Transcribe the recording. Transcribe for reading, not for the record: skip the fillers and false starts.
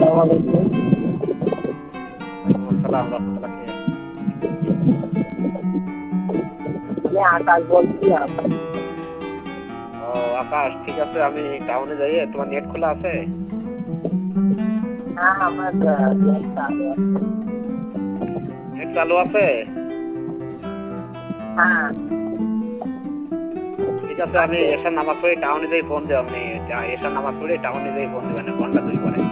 আলাইকুম। আসসালাম রাহমাতুল্লাহ। আমি আকাশ বলছি। আকাশ। ও আকাশ, ঠিক আছে। আমি টাউনে যাই। তোমার নেট খোলা আছে? হ্যাঁ, আমার নেট চালু আছে। নেট চালু আছে? হ্যাঁ। ঠিক আছে, আমি আছে। এশার নামাজ পড়ে টাউনে যাই ফোন দেব। আপনি এশার নামাজ পড়ে টাউনে যাই ফোন দেবেন ঘন্টা 2 পরে।